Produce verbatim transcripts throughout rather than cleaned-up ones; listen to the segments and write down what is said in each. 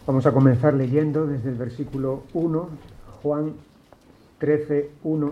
Vamos a comenzar leyendo desde el versículo uno, Juan trece, uno.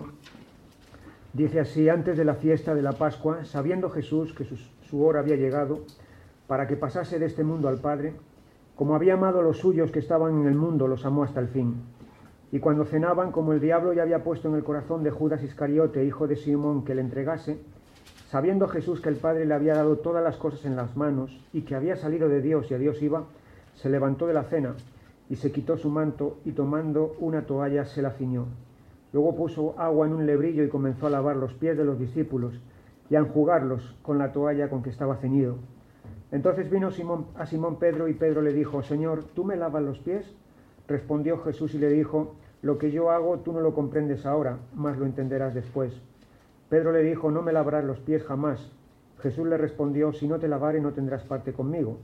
Dice así: antes de la fiesta de la Pascua, sabiendo Jesús que su, su hora había llegado para que pasase de este mundo al Padre, como había amado a los suyos que estaban en el mundo, los amó hasta el fin. Y cuando cenaban, como el diablo ya había puesto en el corazón de Judas Iscariote, hijo de Simón, que le entregase, sabiendo Jesús que el Padre le había dado todas las cosas en las manos y que había salido de Dios y a Dios iba, se levantó de la cena y se quitó su manto y tomando una toalla se la ciñó. Luego puso agua en un lebrillo y comenzó a lavar los pies de los discípulos y a enjugarlos con la toalla con que estaba ceñido. Entonces vino Simón, a Simón Pedro y Pedro le dijo: Señor, ¿tú me lavas los pies? Respondió Jesús y le dijo: lo que yo hago tú no lo comprendes ahora, mas lo entenderás después. Pedro le dijo: no me lavarás los pies jamás. Jesús le respondió: si no te lavare no tendrás parte conmigo.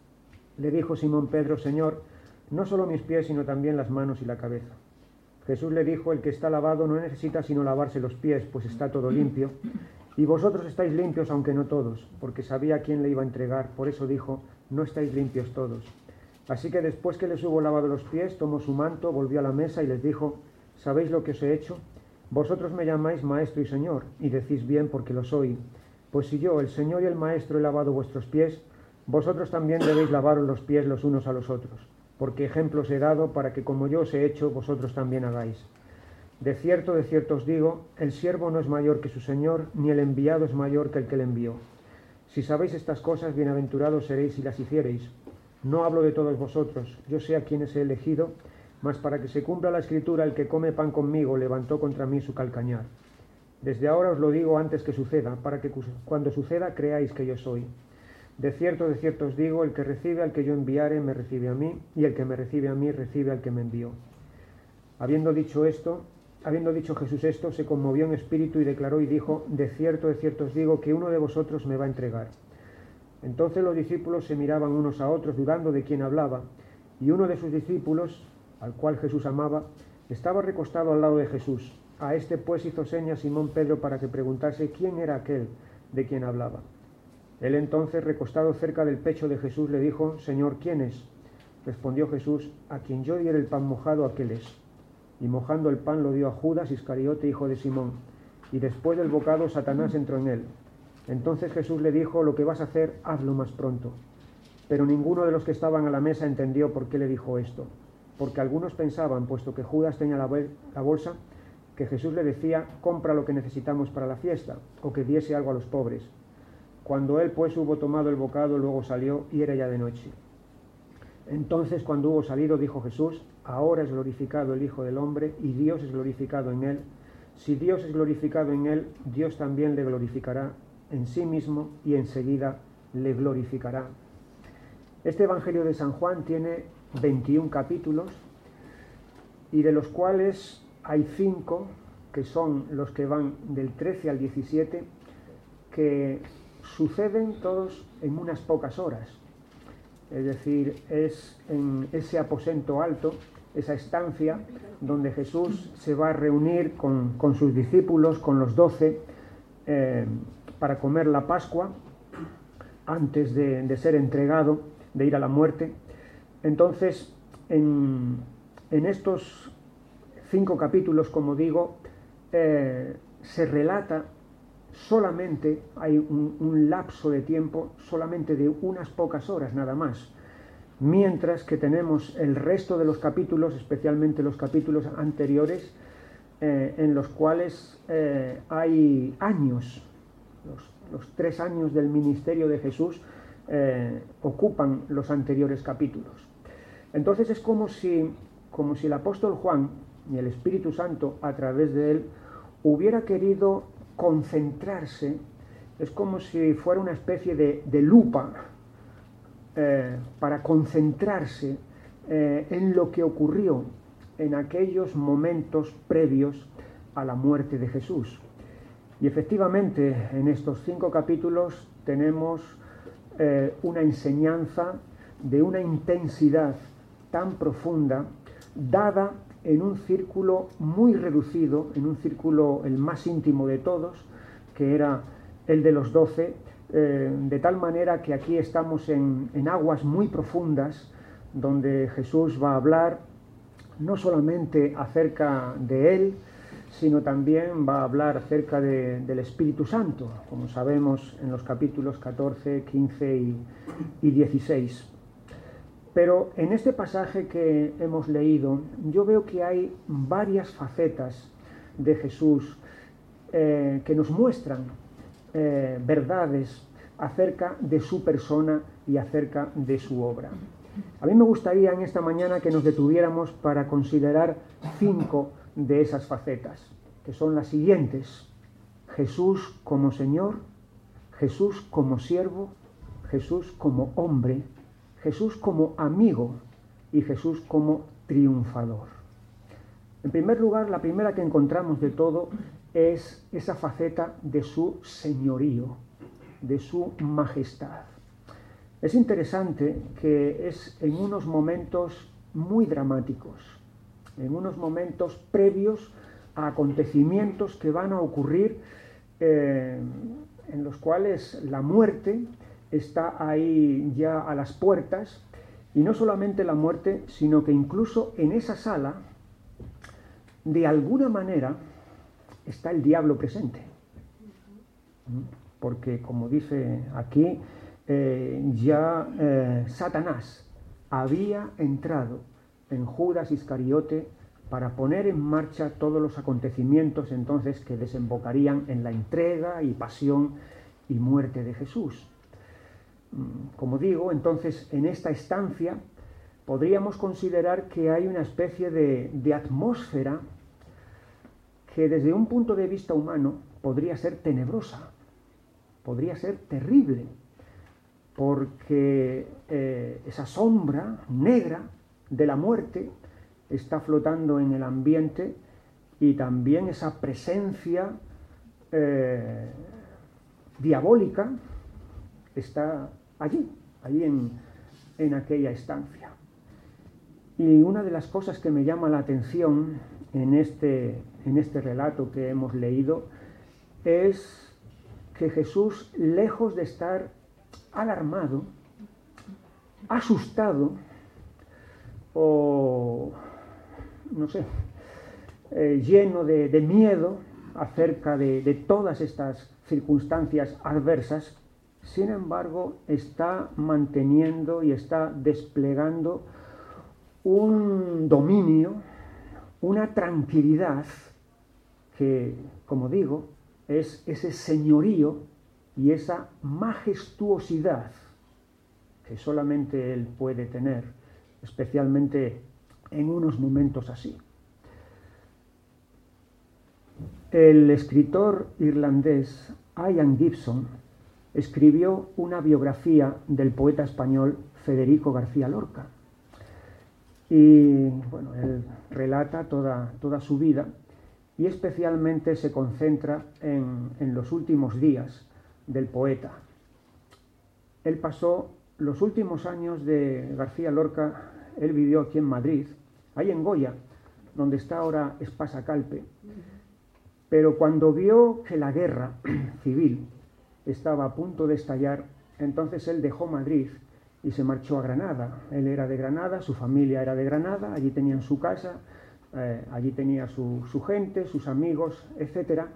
Le dijo Simón Pedro: Señor, no solo mis pies, sino también las manos y la cabeza. Jesús le dijo: el que está lavado no necesita sino lavarse los pies, pues está todo limpio. Y vosotros estáis limpios, aunque no todos, porque sabía a quién le iba a entregar. Por eso dijo: no estáis limpios todos. Así que después que les hubo lavado los pies, tomó su manto, volvió a la mesa y les dijo: ¿sabéis lo que os he hecho? Vosotros me llamáis Maestro y Señor, y decís bien porque lo soy. Pues si yo, el Señor y el Maestro, he lavado vuestros pies, vosotros también debéis lavaros los pies los unos a los otros, porque ejemplos he dado para que como yo os he hecho, vosotros también hagáis. De cierto, de cierto os digo, el siervo no es mayor que su Señor, ni el enviado es mayor que el que le envió. Si sabéis estas cosas, bienaventurados seréis si las hiciereis. No hablo de todos vosotros, yo sé a quienes he elegido, mas para que se cumpla la Escritura, el que come pan conmigo levantó contra mí su calcañar. Desde ahora os lo digo antes que suceda, para que cuando suceda creáis que yo soy. De cierto, de cierto os digo, el que recibe al que yo enviare, me recibe a mí, y el que me recibe a mí, recibe al que me envió. Habiendo dicho esto, habiendo dicho Jesús esto, se conmovió en espíritu y declaró y dijo: de cierto, de cierto os digo, que uno de vosotros me va a entregar. Entonces los discípulos se miraban unos a otros, dudando de quién hablaba, y uno de sus discípulos, al cual Jesús amaba, estaba recostado al lado de Jesús. A este pues hizo señas Simón Pedro para que preguntase quién era aquel de quien hablaba. Él entonces, recostado cerca del pecho de Jesús, le dijo: Señor, ¿quién es? Respondió Jesús: a quien yo diere el pan mojado, aquel es. Y mojando el pan lo dio a Judas Iscariote, hijo de Simón. Y después del bocado Satanás entró en él. Entonces Jesús le dijo: lo que vas a hacer, hazlo más pronto. Pero ninguno de los que estaban a la mesa entendió por qué le dijo esto. Porque algunos pensaban, puesto que Judas tenía la, la bolsa, que Jesús le decía: compra lo que necesitamos para la fiesta, o que diese algo a los pobres. Cuando él pues hubo tomado el bocado, luego salió, y era ya de noche. Entonces, cuando hubo salido, dijo Jesús: ahora es glorificado el Hijo del Hombre, y Dios es glorificado en él. Si Dios es glorificado en él, Dios también le glorificará en sí mismo, y enseguida le glorificará. Este Evangelio de San Juan tiene veintiún capítulos, y de los cuales hay cinco, que son los que van del trece al diecisiete, que suceden todos en unas pocas horas. Es decir, es en ese aposento alto, esa estancia donde Jesús se va a reunir con, con sus discípulos, con los doce, eh, para comer la Pascua, antes de, de ser entregado, de ir a la muerte. Entonces, en, en estos cinco capítulos, como digo, eh, se relata solamente, hay un, un lapso de tiempo solamente de unas pocas horas nada más, mientras que tenemos el resto de los capítulos, especialmente los capítulos anteriores, eh, en los cuales eh, hay años, los, los tres años del ministerio de Jesús eh, ocupan los anteriores capítulos. Entonces es como si, como si el apóstol Juan y el Espíritu Santo a través de él hubiera querido concentrarse, es como si fuera una especie de, de lupa eh, para concentrarse eh, en lo que ocurrió en aquellos momentos previos a la muerte de Jesús. Y efectivamente en estos cinco capítulos tenemos eh, una enseñanza de una intensidad tan profunda, dada en un círculo muy reducido, en un círculo el más íntimo de todos, que era el de los doce, eh, de tal manera que aquí estamos en, en aguas muy profundas, donde Jesús va a hablar no solamente acerca de Él, sino también va a hablar acerca de, del Espíritu Santo, como sabemos en los capítulos catorce, quince y, y dieciséis. Pero en este pasaje que hemos leído, yo veo que hay varias facetas de Jesús eh, que nos muestran eh, verdades acerca de su persona y acerca de su obra. A mí me gustaría en esta mañana que nos detuviéramos para considerar cinco de esas facetas, que son las siguientes: Jesús como Señor, Jesús como siervo, Jesús como hombre, Jesús como amigo y Jesús como triunfador. En primer lugar, la primera que encontramos de todo es esa faceta de su señorío, de su majestad. Es interesante que es en unos momentos muy dramáticos, en unos momentos previos a acontecimientos que van a ocurrir, eh, en los cuales la muerte está ahí ya a las puertas, y no solamente la muerte, sino que incluso en esa sala, de alguna manera, está el diablo presente. Porque, como dice aquí, eh, ya eh, Satanás había entrado en Judas Iscariote para poner en marcha todos los acontecimientos entonces que desembocarían en la entrega y pasión y muerte de Jesús. Como digo, entonces en esta estancia podríamos considerar que hay una especie de, de atmósfera que desde un punto de vista humano podría ser tenebrosa, podría ser terrible, porque eh, esa sombra negra de la muerte está flotando en el ambiente, y también esa presencia eh, diabólica está allí, allí en, en aquella estancia. Y una de las cosas que me llama la atención en este, en este relato que hemos leído es que Jesús, lejos de estar alarmado, asustado o, no sé, eh, lleno de, de miedo acerca de, de todas estas circunstancias adversas, sin embargo, está manteniendo y está desplegando un dominio, una tranquilidad que, como digo, es ese señorío y esa majestuosidad que solamente Él puede tener, especialmente en unos momentos así. El escritor irlandés Ian Gibson escribió una biografía del poeta español Federico García Lorca. Y bueno, él relata toda, toda su vida y especialmente se concentra en, en los últimos días del poeta. Él pasó los últimos años de García Lorca, él vivió aquí en Madrid, ahí en Goya, donde está ahora Espasa Calpe, pero cuando vio que la guerra civil estaba a punto de estallar, entonces él dejó Madrid y se marchó a Granada. Él era de Granada, su familia era de Granada, allí tenían su casa, eh, allí tenía su, su gente, sus amigos, etcétera.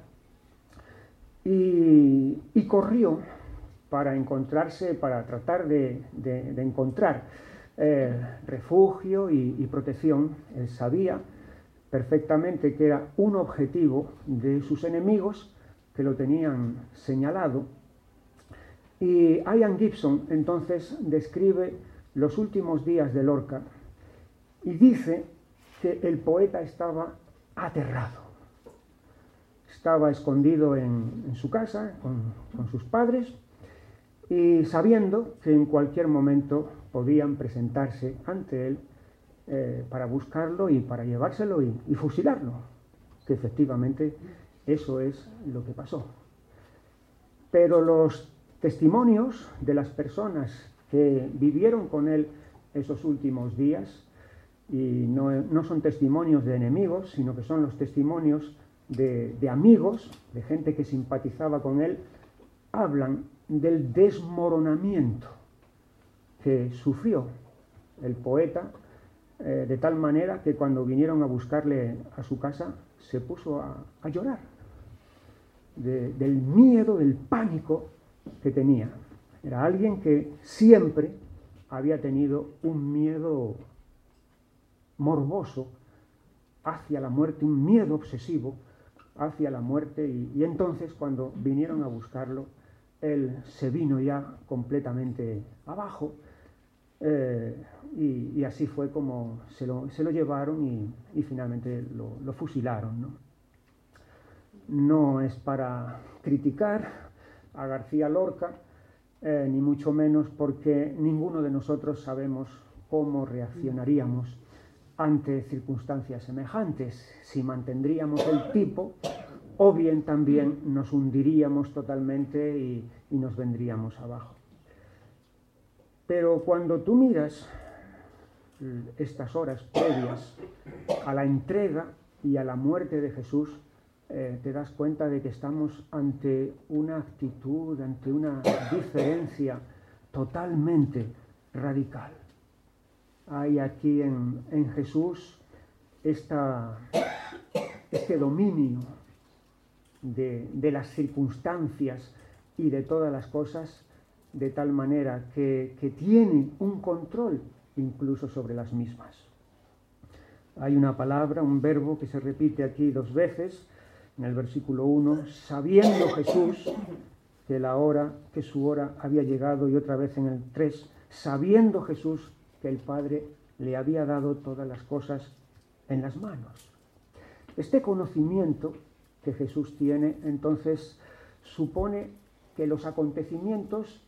Y, y corrió para encontrarse, para tratar de, de, de encontrar eh, refugio y, y protección. Él sabía perfectamente que era un objetivo de sus enemigos que lo tenían señalado. Y Ian Gibson entonces describe los últimos días de Lorca y dice que el poeta estaba aterrado. Estaba escondido en, en su casa con, con sus padres y sabiendo que en cualquier momento podían presentarse ante él eh, para buscarlo y para llevárselo y, y fusilarlo, que efectivamente eso es lo que pasó. Pero los testimonios de las personas que vivieron con él esos últimos días, y no, no son testimonios de enemigos, sino que son los testimonios de, de amigos, de gente que simpatizaba con él, hablan del desmoronamiento que sufrió el poeta, eh, de tal manera que cuando vinieron a buscarle a su casa se puso a, a llorar de, del miedo, del pánico que tenía. Era alguien que siempre había tenido un miedo morboso hacia la muerte, un miedo obsesivo hacia la muerte, y, y entonces cuando vinieron a buscarlo, él se vino ya completamente abajo, eh, y, y así fue como se lo, se lo llevaron y, y finalmente lo, lo fusilaron, ¿no? No es para criticar a García Lorca, eh, ni mucho menos, porque ninguno de nosotros sabemos cómo reaccionaríamos ante circunstancias semejantes, si mantendríamos el tipo o bien también nos hundiríamos totalmente y, y nos vendríamos abajo. Pero cuando tú miras estas horas previas a la entrega y a la muerte de Jesús, eh, te das cuenta de que estamos ante una actitud, ante una diferencia totalmente radical. Hay aquí en, en Jesús esta, este dominio de, de las circunstancias y de todas las cosas, de tal manera que, que tiene un control incluso sobre las mismas. Hay una palabra, un verbo que se repite aquí dos veces, en el versículo uno, sabiendo Jesús que la hora, que su hora había llegado, y otra vez en el tres, sabiendo Jesús que el Padre le había dado todas las cosas en las manos. Este conocimiento que Jesús tiene, entonces, supone que los acontecimientos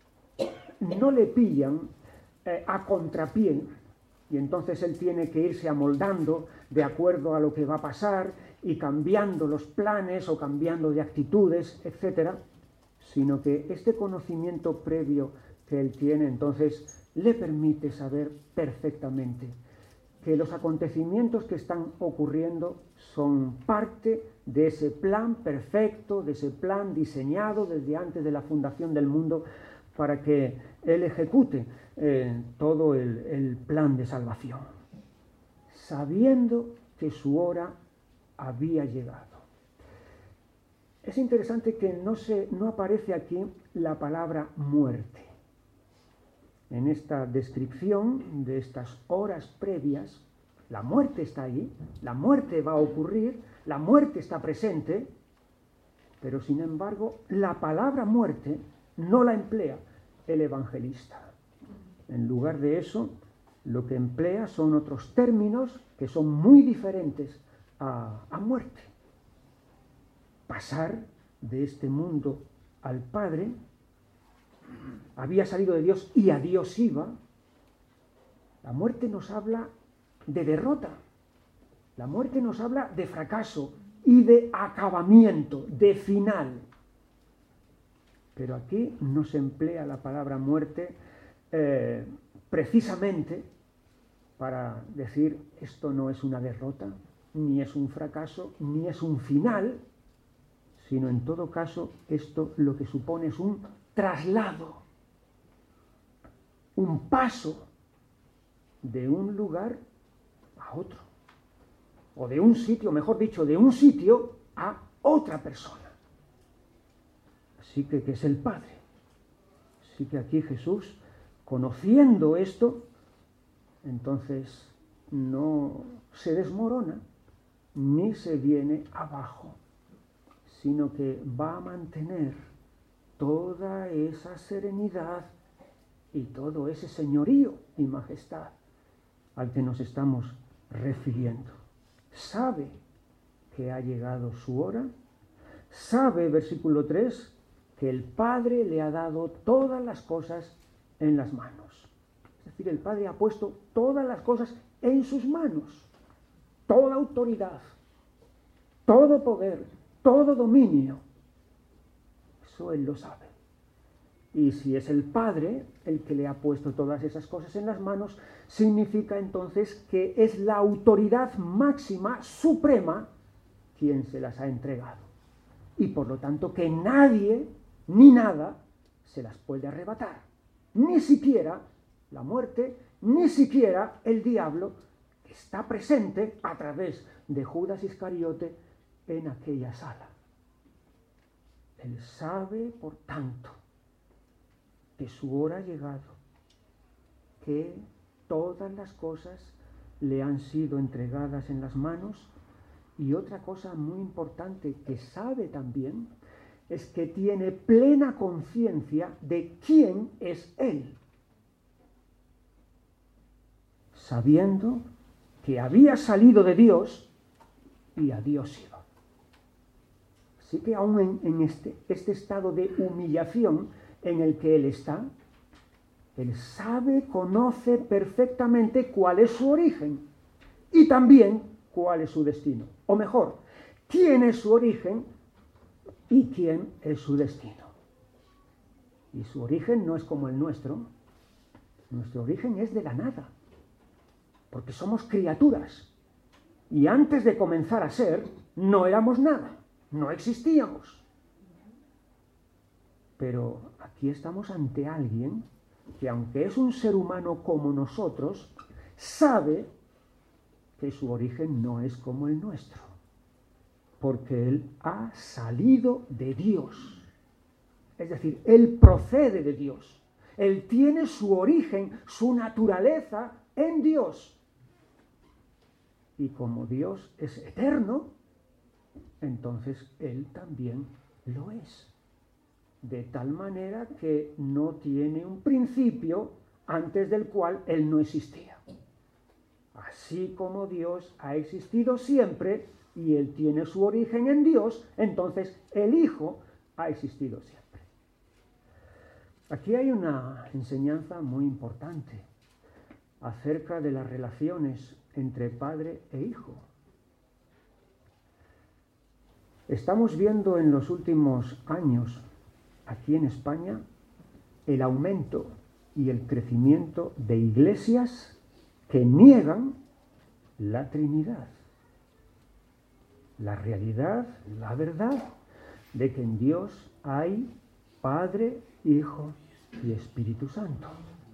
no le pillan eh, a contrapié, y entonces él tiene que irse amoldando de acuerdo a lo que va a pasar y cambiando los planes o cambiando de actitudes, etcétera, sino que este conocimiento previo que él tiene, entonces, le permite saber perfectamente que los acontecimientos que están ocurriendo son parte de ese plan perfecto, de ese plan diseñado desde antes de la fundación del mundo para que él ejecute eh, todo el, el plan de salvación, sabiendo que su hora había llegado. Es interesante que no, se, no aparece aquí la palabra muerte. En esta descripción de estas horas previas, la muerte está ahí, la muerte va a ocurrir, la muerte está presente, pero sin embargo la palabra muerte no la emplea el evangelista. En lugar de eso, lo que emplea son otros términos que son muy diferentes a, a muerte. Pasar de este mundo al Padre, había salido de Dios y a Dios iba. La muerte nos habla de derrota, la muerte nos habla de fracaso y de acabamiento, de final. Pero aquí no se emplea la palabra muerte eh, precisamente para decir esto no es una derrota, ni es un fracaso, ni es un final, sino en todo caso esto lo que supone es un traslado, un paso de un lugar a otro, o de un sitio, mejor dicho, de un sitio a otra persona. Así que, que es el Padre. Así que aquí Jesús, conociendo esto, entonces no se desmorona ni se viene abajo, sino que va a mantener toda esa serenidad y todo ese señorío y majestad al que nos estamos refiriendo. Sabe que ha llegado su hora, sabe, versículo tres, que el Padre le ha dado todas las cosas en las manos. Es decir, el Padre ha puesto todas las cosas en sus manos, toda autoridad, todo poder, todo dominio. Eso Él lo sabe. Y si es el Padre el que le ha puesto todas esas cosas en las manos, significa entonces que es la autoridad máxima, suprema, quien se las ha entregado. Y por lo tanto que nadie ni nada se las puede arrebatar. Ni siquiera la muerte, ni siquiera el diablo está presente a través de Judas Iscariote en aquella sala. Él sabe, por tanto, que su hora ha llegado, que todas las cosas le han sido entregadas en las manos, y otra cosa muy importante que sabe también es que tiene plena conciencia de quién es Él, sabiendo que había salido de Dios y a Dios iba. Así que aún en, en este, este estado de humillación en el que Él está, Él sabe, conoce perfectamente cuál es su origen y también cuál es su destino. O mejor, quién es su origen y quién es su destino. Y su origen no es como el nuestro. Nuestro origen es de la nada, porque somos criaturas. Y antes de comenzar a ser, no éramos nada, no existíamos. Pero aquí estamos ante alguien que, aunque es un ser humano como nosotros, sabe que su origen no es como el nuestro, porque Él ha salido de Dios. Es decir, Él procede de Dios. Él tiene su origen, su naturaleza en Dios. Y como Dios es eterno, entonces Él también lo es. De tal manera que no tiene un principio antes del cual Él no existía. Así como Dios ha existido siempre y Él tiene su origen en Dios, entonces el Hijo ha existido siempre. Aquí hay una enseñanza muy importante acerca de las relaciones entre padre e hijo. Estamos viendo en los últimos años aquí en España el aumento y el crecimiento de iglesias que niegan la Trinidad, la realidad, la verdad de que en Dios hay Padre, Hijo y Espíritu Santo.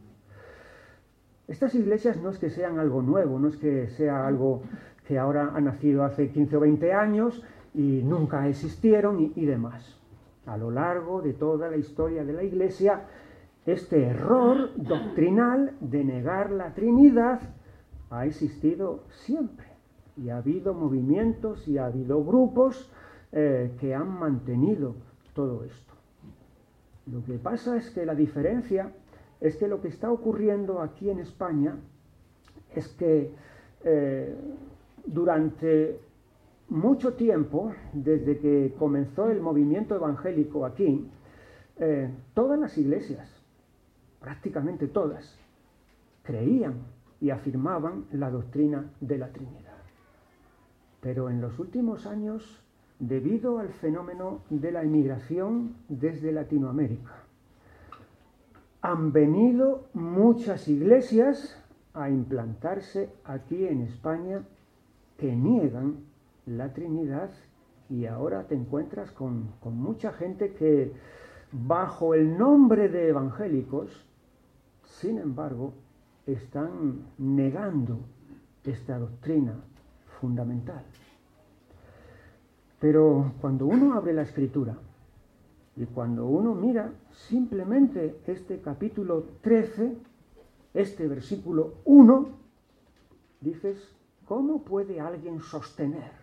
Estas iglesias no es que sean algo nuevo, no es que sea algo que ahora ha nacido hace quince o veinte años y nunca existieron y, y demás. A lo largo de toda la historia de la Iglesia, este error doctrinal de negar la Trinidad ha existido siempre. Y ha habido movimientos y ha habido grupos eh, que han mantenido todo esto. Lo que pasa es que la diferencia es que lo que está ocurriendo aquí en España es que eh, durante mucho tiempo, desde que comenzó el movimiento evangélico aquí, eh, todas las iglesias, prácticamente todas, creían y afirmaban la doctrina de la Trinidad. Pero en los últimos años, debido al fenómeno de la emigración desde Latinoamérica, han venido muchas iglesias a implantarse aquí en España que niegan la Trinidad, y ahora te encuentras con, con mucha gente que bajo el nombre de evangélicos, sin embargo, están negando esta doctrina fundamental. Pero cuando uno abre la Escritura y cuando uno mira simplemente este capítulo trece, este versículo uno, dices, ¿cómo puede alguien sostener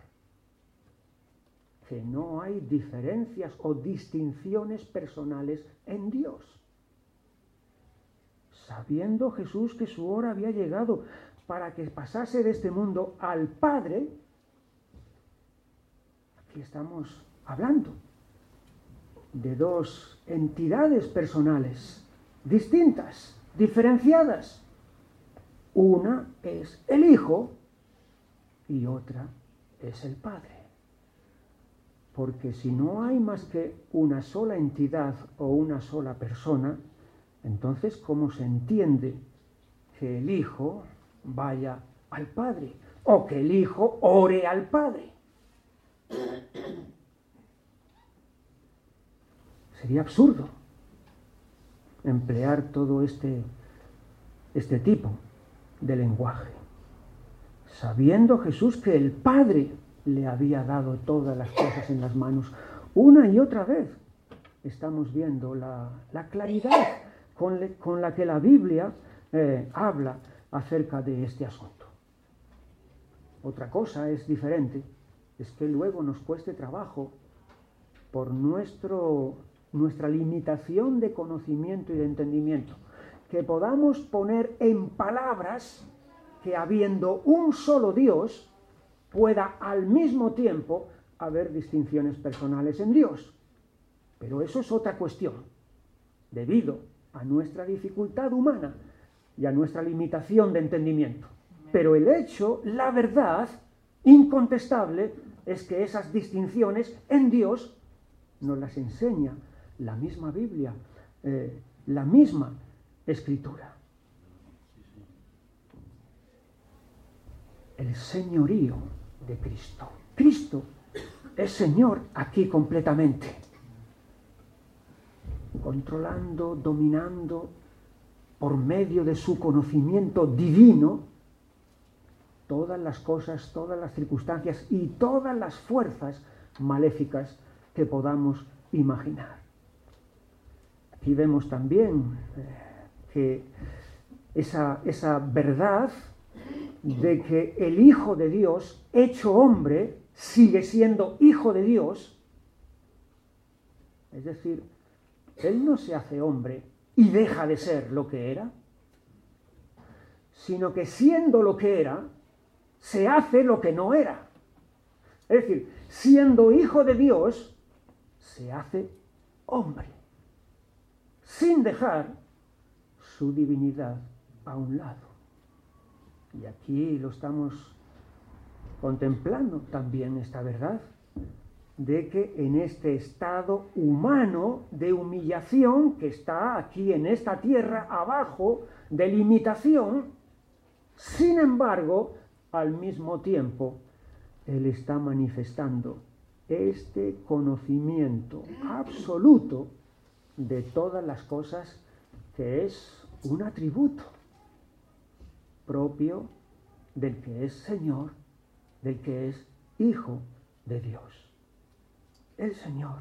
que no hay diferencias o distinciones personales en Dios? Sabiendo Jesús que su hora había llegado para que pasase de este mundo al Padre, aquí estamos hablando de dos entidades personales distintas, diferenciadas. Una es el Hijo y otra es el Padre. Porque si no hay más que una sola entidad o una sola persona, entonces ¿cómo se entiende que el Hijo vaya al Padre o que el Hijo ore al Padre? Sería absurdo emplear todo este, este tipo de lenguaje. Sabiendo Jesús que el Padre le había dado todas las cosas en las manos, una y otra vez estamos viendo la, la claridad con, le, con la que la Biblia eh, habla acerca de este asunto. Otra cosa es diferente, es que luego nos cueste trabajo por nuestro, nuestra limitación de conocimiento y de entendimiento, que podamos poner en palabras que habiendo un solo Dios, pueda al mismo tiempo haber distinciones personales en Dios. Pero eso es otra cuestión, debido a nuestra dificultad humana y a nuestra limitación de entendimiento. Pero el hecho, la verdad, incontestable, es que esas distinciones en Dios nos las enseña la misma Biblia, eh, la misma Escritura. El señorío de Cristo. Cristo es Señor aquí completamente, controlando, dominando, por medio de su conocimiento divino, todas las cosas, todas las circunstancias y todas las fuerzas maléficas que podamos imaginar. Aquí vemos también eh, que esa, esa verdad de que el Hijo de Dios, hecho hombre, sigue siendo Hijo de Dios. Es decir, Él no se hace hombre y deja de ser lo que era, sino que siendo lo que era, se hace lo que no era. Es decir, siendo Hijo de Dios, se hace hombre, sin dejar su divinidad a un lado. Y aquí lo estamos contemplando también esta verdad, de que en este estado humano de humillación que está aquí en esta tierra abajo, de limitación, sin embargo, al mismo tiempo, Él está manifestando este conocimiento absoluto de todas las cosas, que es un atributo propio del que es Señor, del que es Hijo de Dios. El Señor.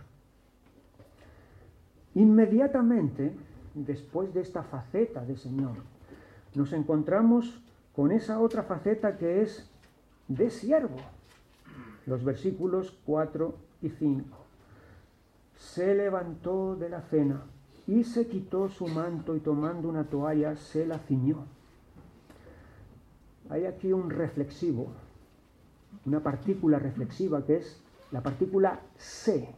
Inmediatamente, después de esta faceta de Señor, nos encontramos con esa otra faceta que es de siervo. Los versículos cuatro y cinco. Se levantó de la cena y se quitó su manto y tomando una toalla se la ciñó. Hay aquí un reflexivo, una partícula reflexiva que es la partícula se.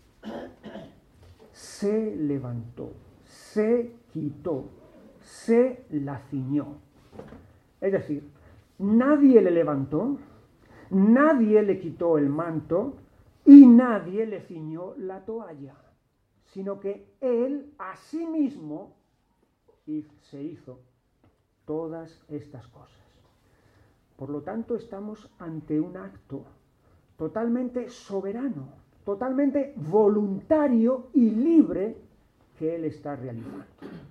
Se levantó, se quitó, se la ciñó. Es decir, nadie le levantó, nadie le quitó el manto y nadie le ciñó la toalla, sino que él a sí mismo se hizo todas estas cosas. Por lo tanto, estamos ante un acto totalmente soberano, totalmente voluntario y libre que él está realizando.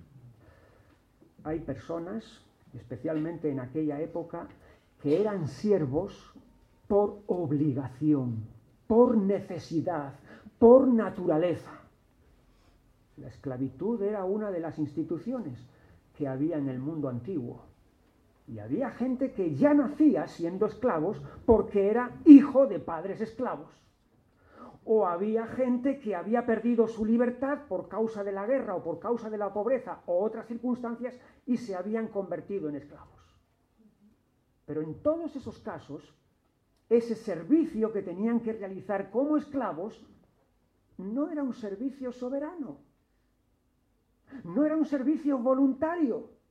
Hay personas, especialmente en aquella época, que eran siervos por obligación, por necesidad, por naturaleza. La esclavitud era una de las instituciones que había en el mundo antiguo. Y había gente que ya nacía siendo esclavos porque era hijo de padres esclavos. O había gente que había perdido su libertad por causa de la guerra o por causa de la pobreza o otras circunstancias y se habían convertido en esclavos. Pero en todos esos casos, ese servicio que tenían que realizar como esclavos no era un servicio soberano, no era un servicio voluntario,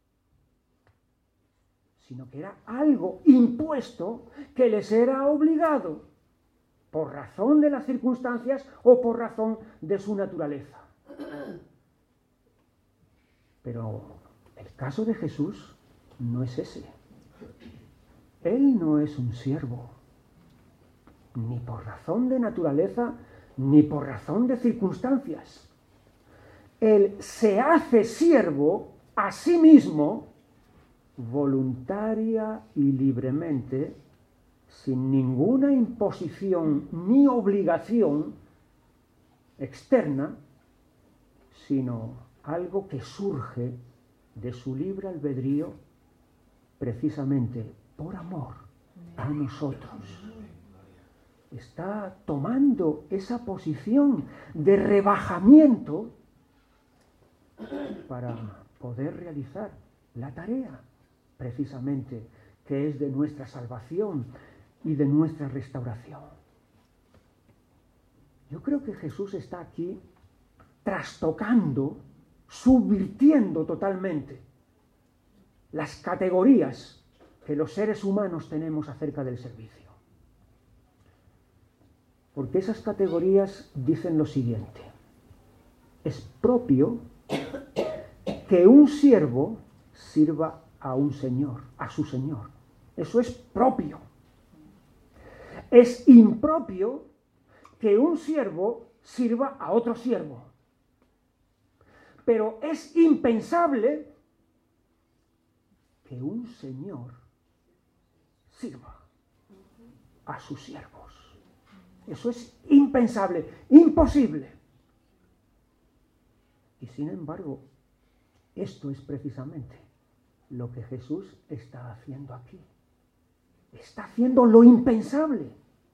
sino que era algo impuesto que les era obligado por razón de las circunstancias o por razón de su naturaleza. Pero el caso de Jesús no es ese. Él no es un siervo, ni por razón de naturaleza, ni por razón de circunstancias. Él se hace siervo a sí mismo voluntaria y libremente, sin ninguna imposición ni obligación externa, sino algo que surge de su libre albedrío, precisamente por amor a nosotros. Está tomando esa posición de rebajamiento para poder realizar la tarea, precisamente, que es de nuestra salvación y de nuestra restauración. Yo creo que Jesús está aquí trastocando, subvirtiendo totalmente las categorías que los seres humanos tenemos acerca del servicio. Porque esas categorías dicen lo siguiente: es propio que un siervo sirva a un señor, a su señor. Eso es propio. Es impropio que un siervo sirva a otro siervo. Pero es impensable que un señor sirva a sus siervos. Eso es impensable, imposible. Y sin embargo, esto es precisamente lo que Jesús está haciendo aquí. Está haciendo lo impensable.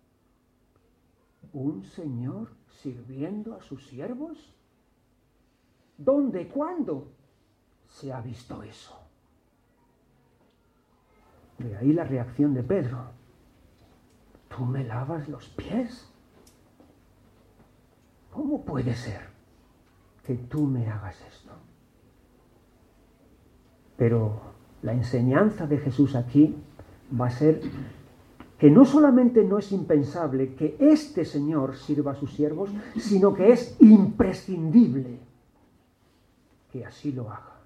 ¿Un señor sirviendo a sus siervos? ¿Dónde? ¿Cuándo se ha visto eso? De ahí la reacción de Pedro. ¿Tú me lavas los pies? ¿Cómo puede ser que tú me hagas esto? Pero la enseñanza de Jesús aquí va a ser que no solamente no es impensable que este Señor sirva a sus siervos, sino que es imprescindible que así lo haga.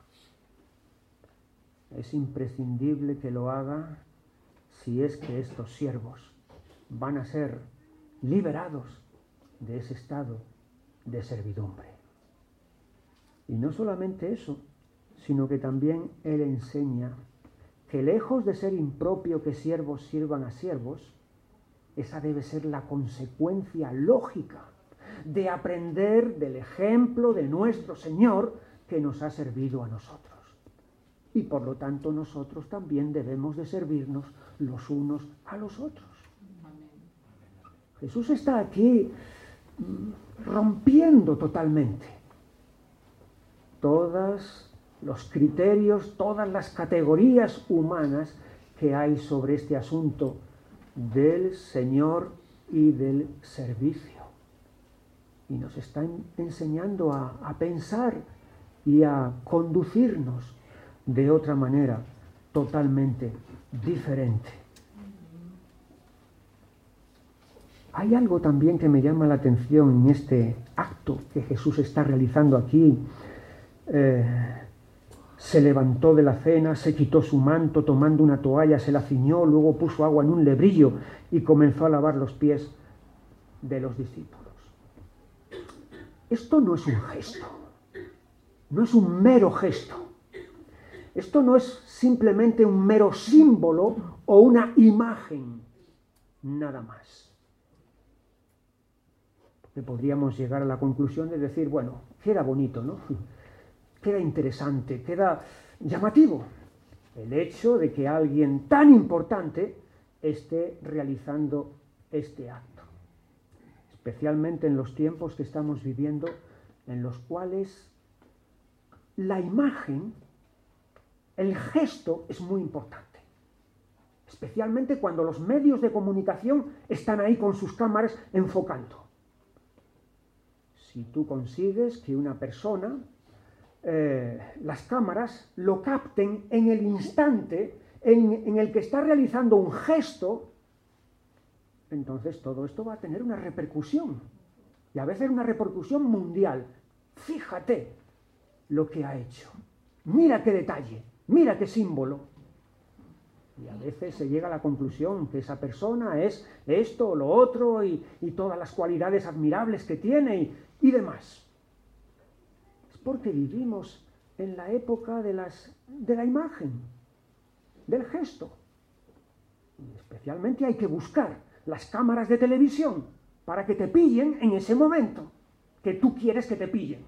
Es imprescindible que lo haga si es que estos siervos van a ser liberados de ese estado de servidumbre. Y no solamente eso, sino que también Él enseña que lejos de ser impropio que siervos sirvan a siervos, esa debe ser la consecuencia lógica de aprender del ejemplo de nuestro Señor que nos ha servido a nosotros. Y por lo tanto nosotros también debemos de servirnos los unos a los otros. Jesús está aquí rompiendo totalmente todos los criterios, todas las categorías humanas que hay sobre este asunto del Señor y del servicio. Y nos está enseñando a, a pensar y a conducirnos de otra manera totalmente diferente. Hay algo también que me llama la atención en este acto que Jesús está realizando aquí. Eh, se levantó de la cena, se quitó su manto, tomando una toalla, se la ciñó, luego puso agua en un lebrillo y comenzó a lavar los pies de los discípulos. Esto no es un gesto, no es un mero gesto. Esto no es simplemente un mero símbolo o una imagen, nada más. Porque podríamos llegar a la conclusión de decir, bueno, queda bonito, ¿no? Queda interesante, queda llamativo el hecho de que alguien tan importante esté realizando este acto. Especialmente en los tiempos que estamos viviendo, en los cuales la imagen, el gesto es muy importante. Especialmente cuando los medios de comunicación están ahí con sus cámaras enfocando. Si tú consigues que una persona, eh, las cámaras lo capten en el instante en, en el que está realizando un gesto, entonces todo esto va a tener una repercusión. Y a veces una repercusión mundial. Fíjate lo que ha hecho. Mira qué detalle, mira qué símbolo. Y a veces se llega a la conclusión que esa persona es esto o lo otro y, y todas las cualidades admirables que tiene y, y demás. Es porque vivimos en la época de, las, de la imagen. del gesto. Y especialmente hay que buscar las cámaras de televisión para que te pillen en ese momento que tú quieres que te pillen.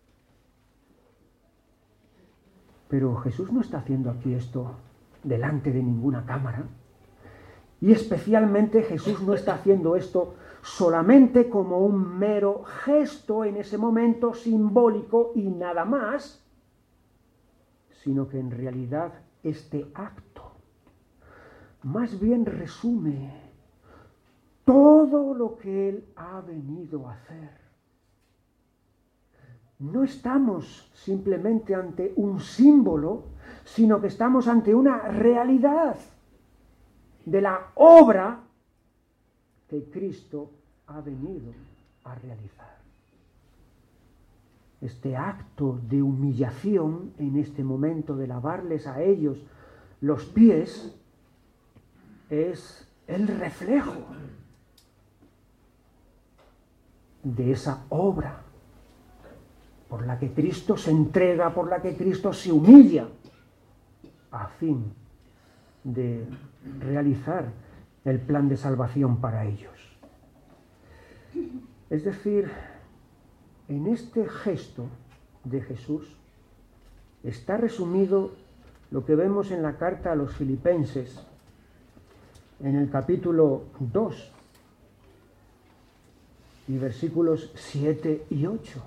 Pero Jesús no está haciendo aquí esto delante de ninguna cámara. Y especialmente Jesús no está haciendo esto solamente como un mero gesto en ese momento simbólico y nada más, sino que en realidad este acto más bien resume todo lo que Él ha venido a hacer. No estamos simplemente ante un símbolo, sino que estamos ante una realidad de la obra que Cristo ha venido a realizar. Este acto de humillación en este momento de lavarles a ellos los pies es el reflejo de esa obra por la que Cristo se entrega, por la que Cristo se humilla, a fin de realizar el plan de salvación para ellos. Es decir, en este gesto de Jesús está resumido lo que vemos en la carta a los Filipenses, en el capítulo dos, y versículos siete y ocho.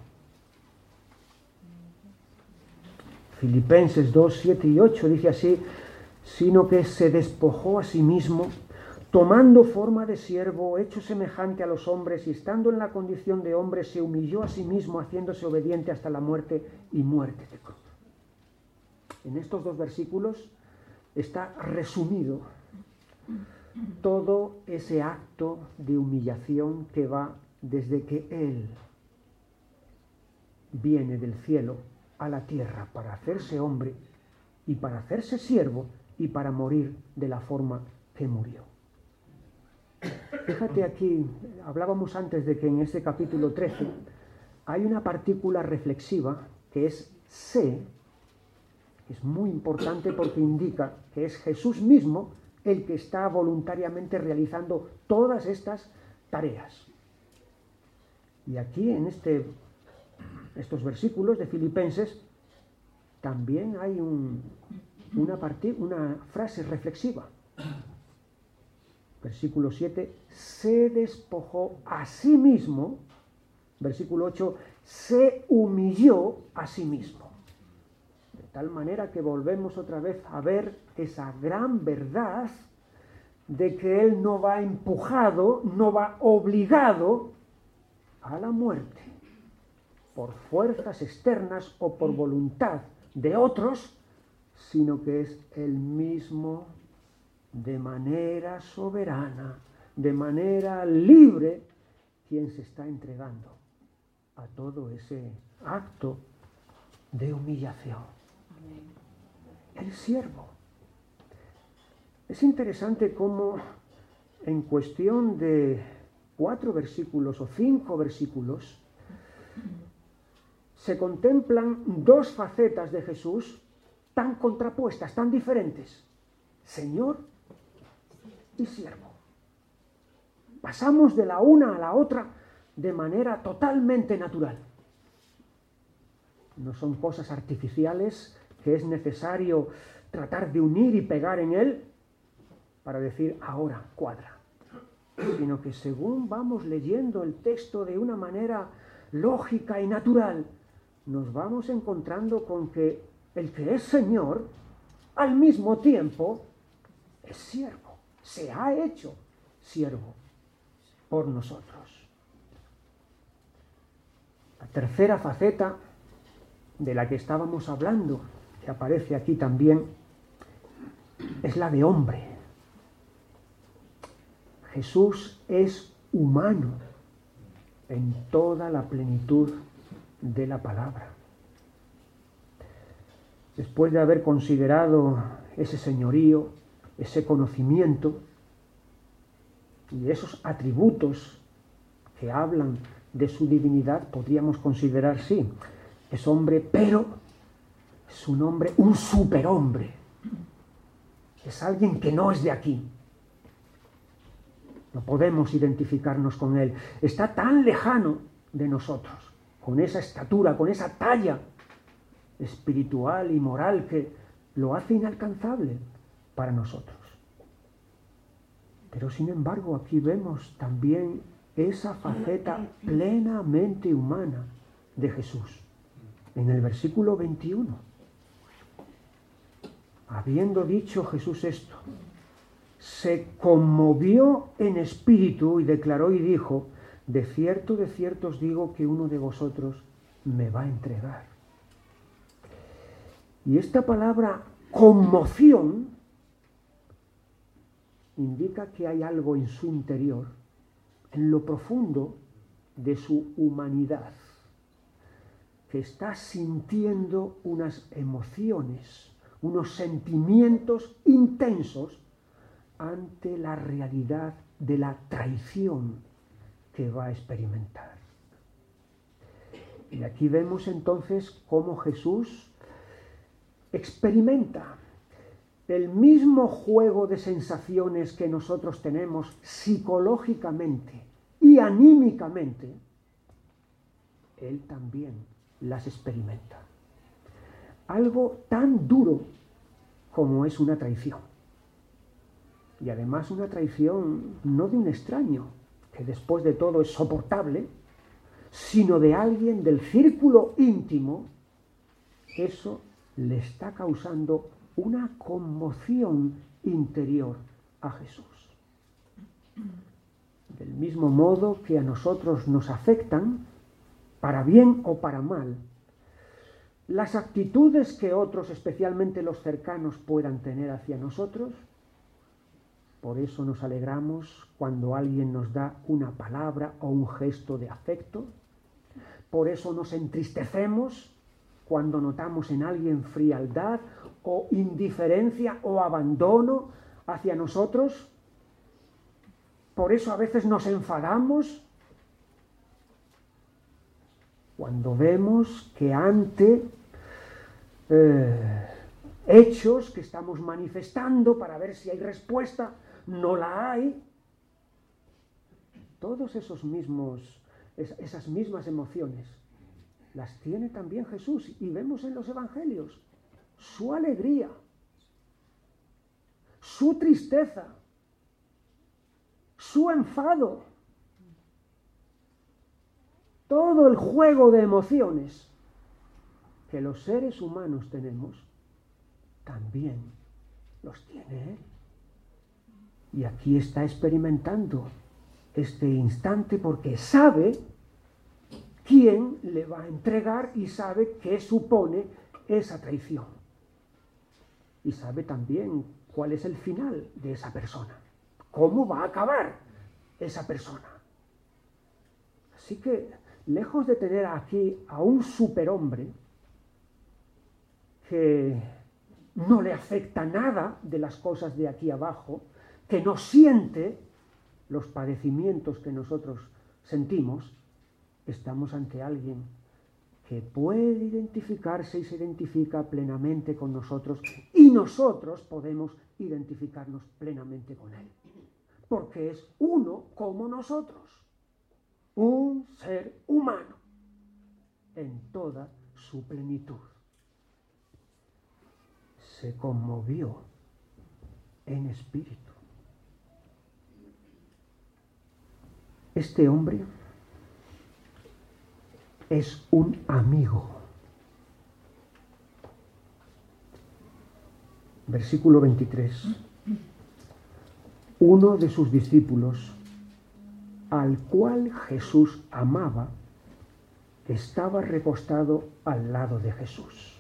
Filipenses dos, siete y ocho dice así: sino que se despojó a sí mismo, tomando forma de siervo, hecho semejante a los hombres, y estando en la condición de hombre, se humilló a sí mismo, haciéndose obediente hasta la muerte y muerte de cruz. En estos dos versículos está resumido todo ese acto de humillación que va desde que Él viene del cielo a la tierra para hacerse hombre y para hacerse siervo y para morir de la forma que murió. Fíjate aquí, hablábamos antes de que en este capítulo trece hay una partícula reflexiva que es se, que es muy importante porque indica que es Jesús mismo el que está voluntariamente realizando todas estas tareas. Y aquí en este, estos versículos de Filipenses también hay un, una, partí, una frase reflexiva. Versículo siete, se despojó a sí mismo. Versículo ocho, se humilló a sí mismo. De tal manera que volvemos otra vez a ver esa gran verdad de que Él no va empujado, no va obligado a la muerte por fuerzas externas o por voluntad de otros, sino que es Él mismo de manera soberana, de manera libre, quien se está entregando a todo ese acto de humillación. El siervo. Es interesante cómo en cuestión de cuatro versículos o cinco versículos se contemplan dos facetas de Jesús tan contrapuestas, tan diferentes: Señor y siervo. Pasamos de la una a la otra de manera totalmente natural. No son cosas artificiales que es necesario tratar de unir y pegar en él para decir ahora cuadra, sino que según vamos leyendo el texto de una manera lógica y natural, nos vamos encontrando con que el que es Señor al mismo tiempo es siervo, se ha hecho siervo por nosotros. La tercera faceta de la que estábamos hablando, que aparece aquí también, es la de hombre. Jesús es humano en toda la plenitud de la palabra. Después de haber considerado ese señorío, ese conocimiento y esos atributos que hablan de su divinidad, podríamos considerar, sí, es hombre, pero es un hombre, un superhombre. Es alguien que no es de aquí. No podemos identificarnos con él. Está tan lejano de nosotros, con esa estatura, con esa talla espiritual y moral que lo hace inalcanzable para nosotros. Pero sin embargo, aquí vemos también esa faceta plenamente humana de Jesús. En el versículo veintiuno, habiendo dicho Jesús esto, se conmovió en espíritu y declaró y dijo: de cierto, de cierto os digo que uno de vosotros me va a entregar. Y esta palabra conmoción indica que hay algo en su interior, en lo profundo de su humanidad, que está sintiendo unas emociones, unos sentimientos intensos ante la realidad de la traición que va a experimentar. Y aquí vemos entonces cómo Jesús experimenta el mismo juego de sensaciones que nosotros tenemos psicológicamente y anímicamente. Él también las experimenta. Algo tan duro como es una traición. Y además una traición no de un extraño, que después de todo es soportable, sino de alguien del círculo íntimo. Eso le está causando una conmoción interior a Jesús. Del mismo modo que a nosotros nos afectan, para bien o para mal, las actitudes que otros, especialmente los cercanos, puedan tener hacia nosotros. Por eso nos alegramos cuando alguien nos da una palabra o un gesto de afecto. Por eso nos entristecemos cuando notamos en alguien frialdad o indiferencia o abandono hacia nosotros. Por eso a veces nos enfadamos cuando vemos que ante eh, hechos que estamos manifestando para ver si hay respuesta, no la hay. Todos esos mismos, esas mismas emociones las tiene también Jesús, y vemos en los evangelios su alegría, su tristeza, su enfado, todo el juego de emociones que los seres humanos tenemos, también los tiene Él. Y aquí está experimentando este instante porque sabe quién le va a entregar y sabe qué supone esa traición. Y sabe también cuál es el final de esa persona, cómo va a acabar esa persona. Así que, lejos de tener aquí a un superhombre que no le afecta nada de las cosas de aquí abajo, que no siente los padecimientos que nosotros sentimos, estamos ante alguien que puede identificarse y se identifica plenamente con nosotros, y nosotros podemos identificarnos plenamente con él, porque es uno como nosotros, un ser humano en toda su plenitud. Se conmovió en espíritu. Este hombre es un amigo. Versículo veintitrés. Uno de sus discípulos, al cual Jesús amaba, estaba recostado al lado de Jesús.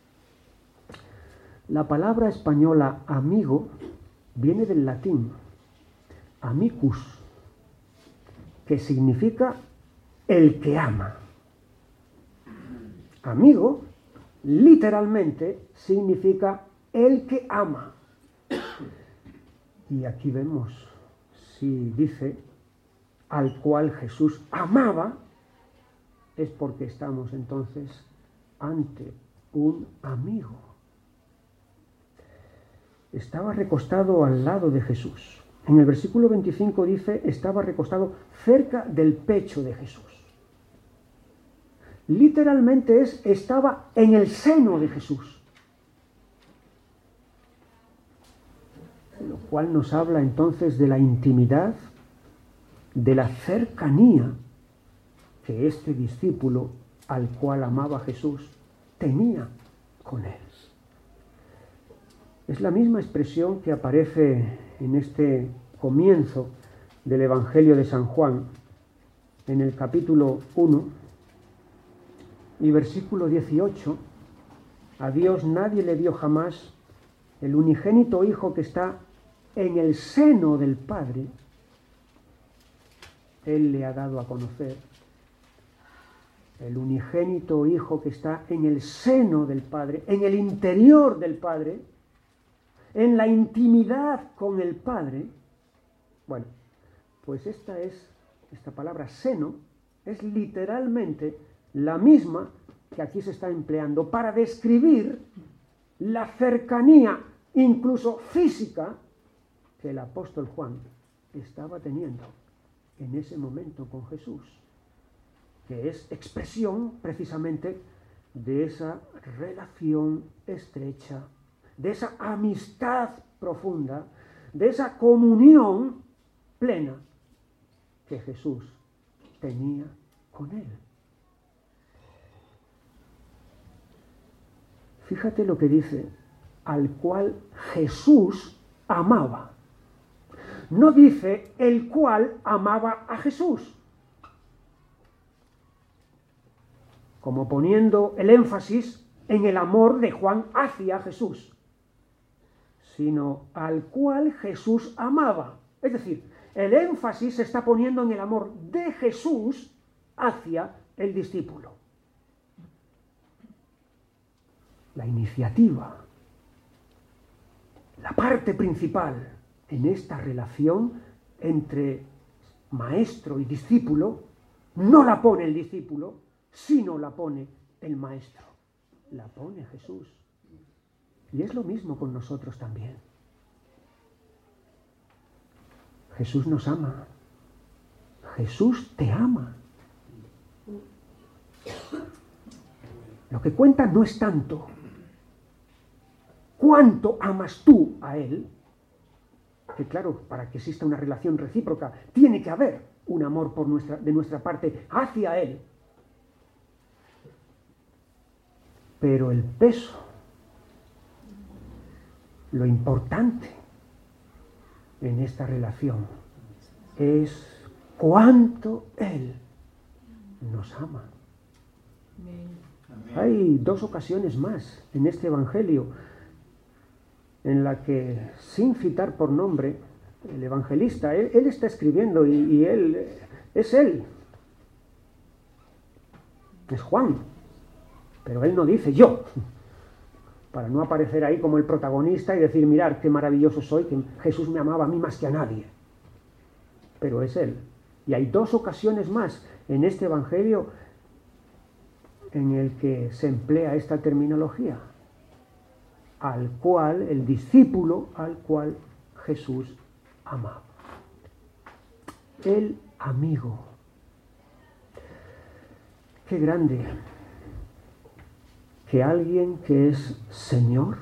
La palabra española amigo viene del latín amicus, que significa el que ama. Amigo, literalmente, significa el que ama. Y aquí vemos, si dice, al cual Jesús amaba, es porque estamos entonces ante un amigo. estaba recostado al lado de Jesús. En el versículo veinticinco dice, estaba recostado cerca del pecho de Jesús. Literalmente es, estaba en el seno de Jesús. Lo cual nos habla entonces de la intimidad, de la cercanía que este discípulo al cual amaba Jesús tenía con él. Es la misma expresión que aparece en este comienzo del Evangelio de San Juan, en el capítulo uno y versículo dieciocho. A Dios nadie le dio jamás, el unigénito Hijo que está en el seno del Padre, Él le ha dado a conocer. El unigénito Hijo que está en el seno del Padre, en el interior del Padre, en la intimidad con el Padre. Bueno, pues esta es, esta palabra seno, es literalmente la misma que aquí se está empleando para describir la cercanía, incluso física, que el apóstol Juan estaba teniendo en ese momento con Jesús, que es expresión precisamente de esa relación estrecha, de esa amistad profunda, de esa comunión plena que Jesús tenía con él. Fíjate lo que dice, al cual Jesús amaba. No dice el cual amaba a Jesús, como poniendo el énfasis en el amor de Juan hacia Jesús, sino al cual Jesús amaba. Es decir, el énfasis se está poniendo en el amor de Jesús hacia el discípulo. La iniciativa, la parte principal en esta relación entre maestro y discípulo, no la pone el discípulo, sino la pone el maestro. La pone Jesús. Y es lo mismo con nosotros también. Jesús nos ama. Jesús te ama. Lo que cuenta no es tanto cuánto amas tú a Él, que claro, para que exista una relación recíproca, tiene que haber un amor por nuestra, de nuestra parte hacia Él. Pero el peso, lo importante en esta relación es cuánto Él nos ama. Hay dos ocasiones más en este Evangelio en la que, sin citar por nombre, el evangelista, él, él está escribiendo y, y él, es él, es Juan, pero él no dice yo, para no aparecer ahí como el protagonista y decir, mirad qué maravilloso soy, que Jesús me amaba a mí más que a nadie, pero es él. Y hay dos ocasiones más en este Evangelio en el que se emplea esta terminología, al cual, el discípulo al cual Jesús amaba. El amigo. Qué grande que alguien que es Señor,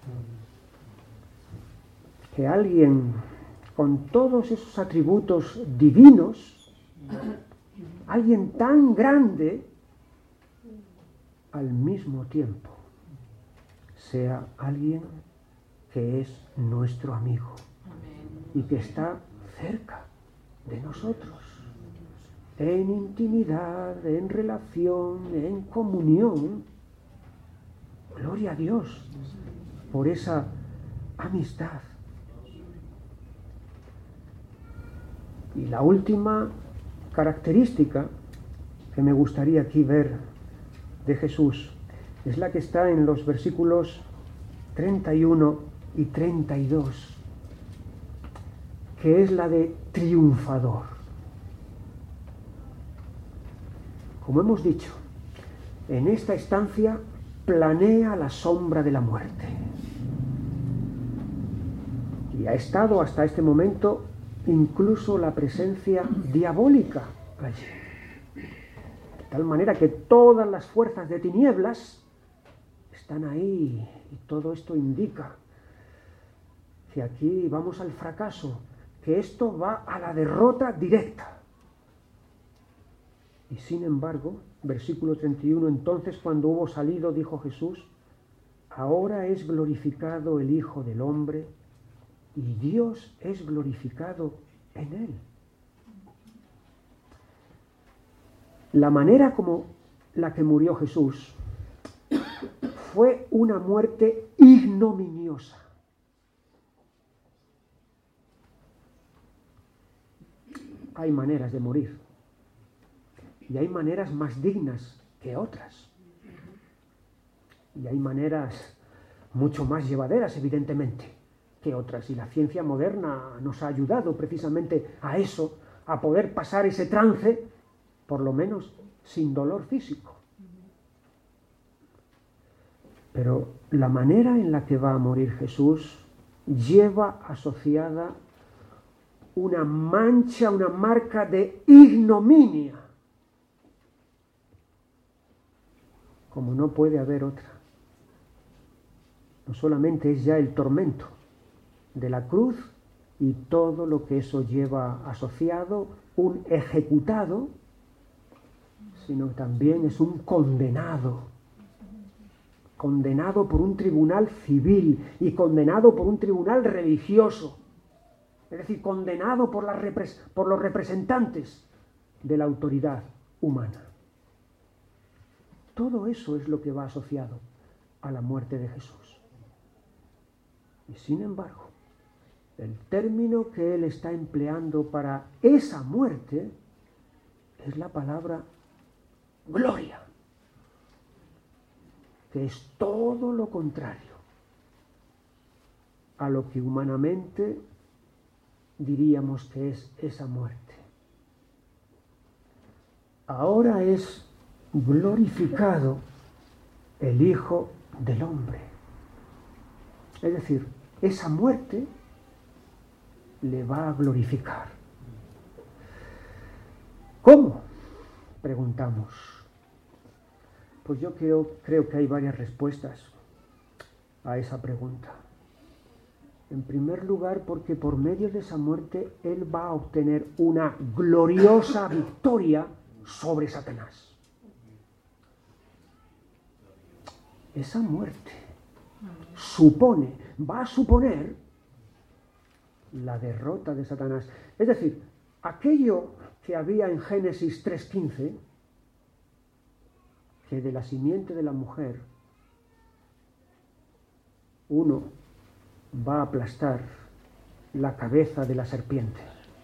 que alguien con todos esos atributos divinos, alguien tan grande, al mismo tiempo sea alguien que es nuestro amigo y que está cerca de nosotros, en intimidad, en relación, en comunión. Gloria a Dios por esa amistad. Y la última característica que me gustaría aquí ver de Jesús es la que está en los versículos treinta y uno y treinta y dos, que es la de triunfador. Como hemos dicho, en esta estancia planea la sombra de la muerte. Y ha estado hasta este momento incluso la presencia diabólica allí. De tal manera que todas las fuerzas de tinieblas están ahí, y todo esto indica que aquí vamos al fracaso, que esto va a la derrota directa. Y sin embargo, versículo treinta y uno, entonces cuando hubo salido, dijo Jesús, ahora es glorificado el Hijo del Hombre, y Dios es glorificado en él. La manera como la que murió Jesús fue una muerte ignominiosa. Hay maneras de morir y hay maneras más dignas que otras y hay maneras mucho más llevaderas, evidentemente, que otras, y la ciencia moderna nos ha ayudado precisamente a eso, a poder pasar ese trance, por lo menos sin dolor físico. Pero la manera en la que va a morir Jesús lleva asociada una mancha, una marca de ignominia, como no puede haber otra. No solamente es ya el tormento de la cruz y todo lo que eso lleva asociado, un ejecutado, sino también es un condenado, condenado por un tribunal civil y condenado por un tribunal religioso, es decir, condenado por, la repres- por los representantes de la autoridad humana. Todo eso es lo que va asociado a la muerte de Jesús. Y sin embargo, el término que él está empleando para esa muerte es la palabra gloria, que es todo lo contrario a lo que humanamente diríamos que es esa muerte. Ahora es glorificado el Hijo del Hombre. Es decir, esa muerte le va a glorificar. ¿Cómo? Preguntamos. Pues yo creo, creo que hay varias respuestas a esa pregunta. En primer lugar, porque por medio de esa muerte él va a obtener una gloriosa victoria sobre Satanás. Esa muerte supone, va a suponer la derrota de Satanás. Es decir, aquello que había en Génesis tres quince, que de la simiente de la mujer uno va a aplastar la cabeza de la serpiente,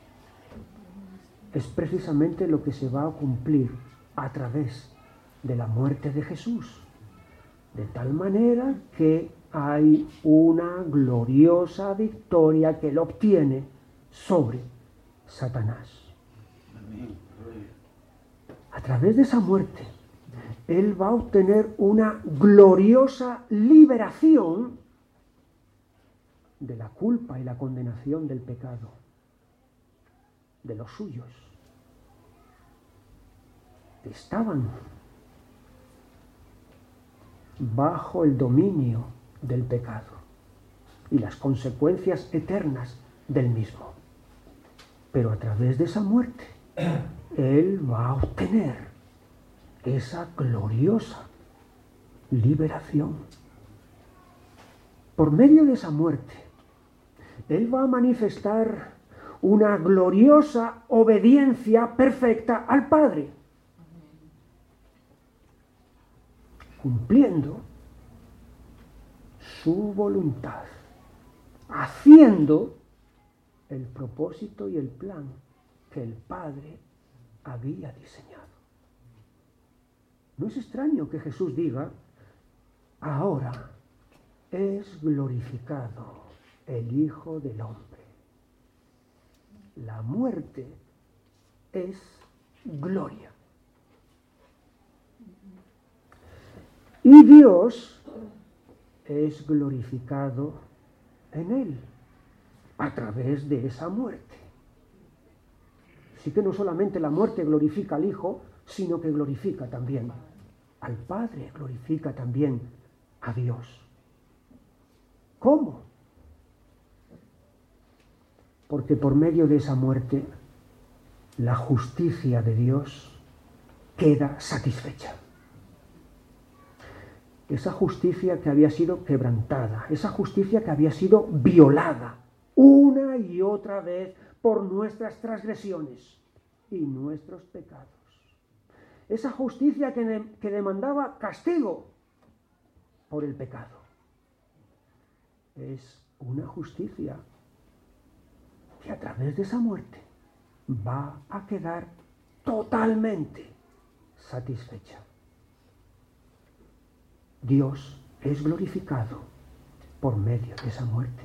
es precisamente lo que se va a cumplir a través de la muerte de Jesús. De tal manera que hay una gloriosa victoria que él obtiene sobre Satanás. A través de esa muerte, él va a obtener una gloriosa liberación de la culpa y la condenación del pecado, de los suyos. Estaban bajo el dominio del pecado y las consecuencias eternas del mismo. Pero a través de esa muerte, él va a obtener esa gloriosa liberación. Por medio de esa muerte, él va a manifestar una gloriosa obediencia perfecta al Padre, cumpliendo su voluntad, haciendo el propósito y el plan que el Padre había diseñado. No es extraño que Jesús diga, ahora es glorificado el Hijo del Hombre. La muerte es gloria. Y Dios es glorificado en él. a través de esa muerte. Así que no solamente la muerte glorifica al Hijo, sino que glorifica también al Padre, glorifica también a Dios. ¿Cómo? Porque por medio de esa muerte, la justicia de Dios queda satisfecha. Esa justicia que había sido quebrantada, esa justicia que había sido violada una y otra vez por nuestras transgresiones y nuestros pecados. Esa justicia que, de, que demandaba castigo por el pecado. Es una justicia que a través de esa muerte va a quedar totalmente satisfecha. Dios es glorificado por medio de esa muerte.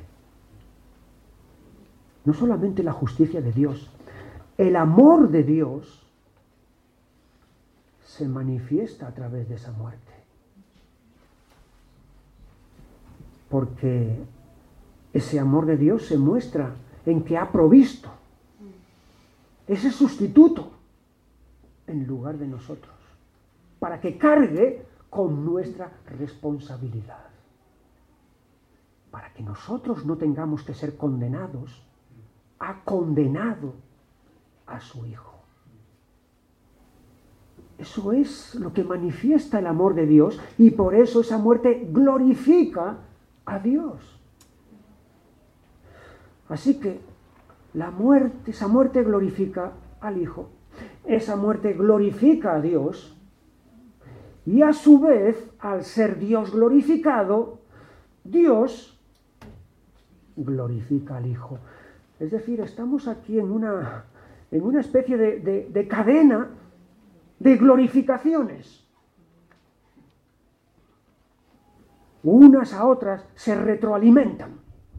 No solamente la justicia de Dios, el amor de Dios se manifiesta a través de esa muerte. Porque ese amor de Dios se muestra en que ha provisto ese sustituto en lugar de nosotros, para que cargue con nuestra responsabilidad, para que nosotros no tengamos que ser condenados. Ha condenado a su Hijo. Eso es lo que manifiesta el amor de Dios, y por eso esa muerte glorifica a Dios. Así que la muerte, esa muerte glorifica al Hijo, esa muerte glorifica a Dios, y a su vez, al ser Dios glorificado, Dios glorifica al Hijo. Es decir, estamos aquí en una, en una especie de, de, de cadena de glorificaciones. Unas a otras se retroalimentan.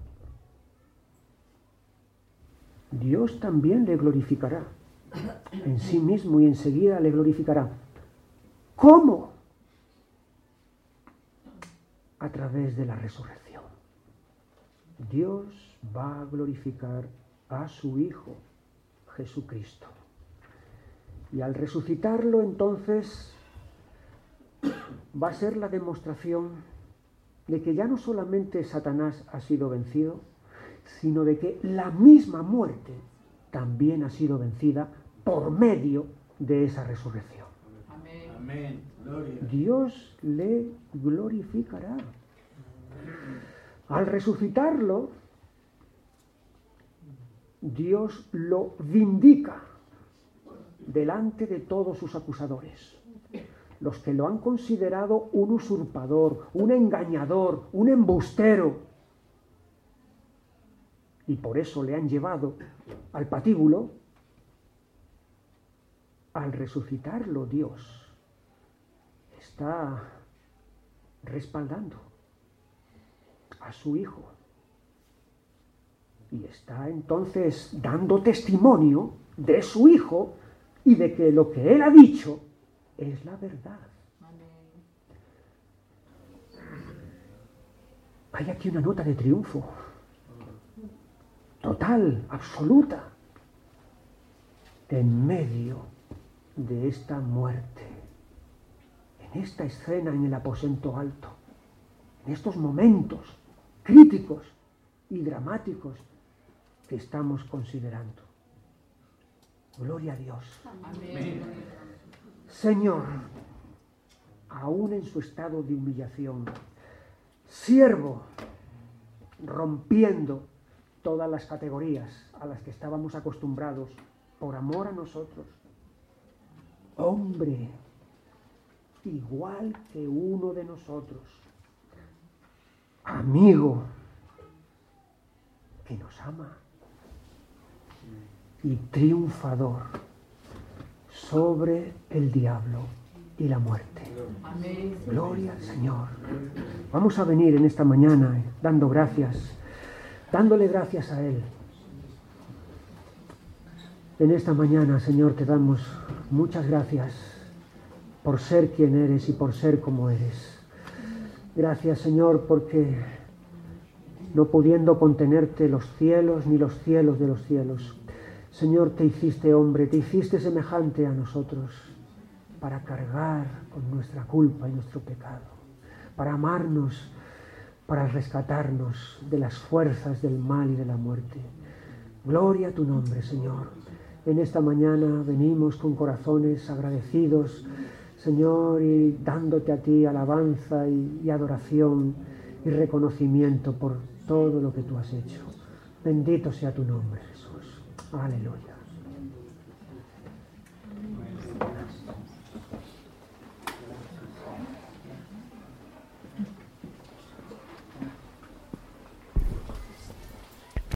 Dios también le glorificará en sí mismo y enseguida le glorificará. ¿Cómo? A través de la resurrección. Dios va a glorificar a su Hijo, Jesucristo. Y al resucitarlo, entonces, va a ser la demostración de que ya no solamente Satanás ha sido vencido, sino de que la misma muerte también ha sido vencida por medio de esa resurrección. Amén. Dios le glorificará. Al resucitarlo, Dios lo vindica delante de todos sus acusadores, los que lo han considerado un usurpador, un engañador, un embustero, y por eso le han llevado al patíbulo. Al resucitarlo, Dios está respaldando a su Hijo y está entonces dando testimonio de su Hijo y de que lo que Él ha dicho es la verdad. Hay aquí una nota de triunfo total, absoluta, en medio de esta muerte, en esta escena en el aposento alto, en estos momentos críticos y dramáticos que estamos considerando. Gloria a Dios. Amén. Señor, aún en su estado de humillación, siervo, rompiendo todas las categorías a las que estábamos acostumbrados por amor a nosotros, hombre, igual que uno de nosotros, amigo, que nos ama, y triunfador sobre el diablo y la muerte. Amén. Gloria al Señor. Vamos a venir en esta mañana dando gracias, dándole gracias a Él. En esta mañana, Señor, te damos muchas gracias por ser quien eres y por ser como eres. Gracias, Señor, porque no pudiendo contenerte los cielos ni los cielos de los cielos. Señor, te hiciste hombre, te hiciste semejante a nosotros para cargar con nuestra culpa y nuestro pecado, para amarnos, para rescatarnos de las fuerzas del mal y de la muerte. Gloria a tu nombre, Señor. En esta mañana venimos con corazones agradecidos, Señor, y dándote a ti alabanza y, y adoración y reconocimiento por todo lo que tú has hecho. Bendito sea tu nombre, Jesús. Aleluya.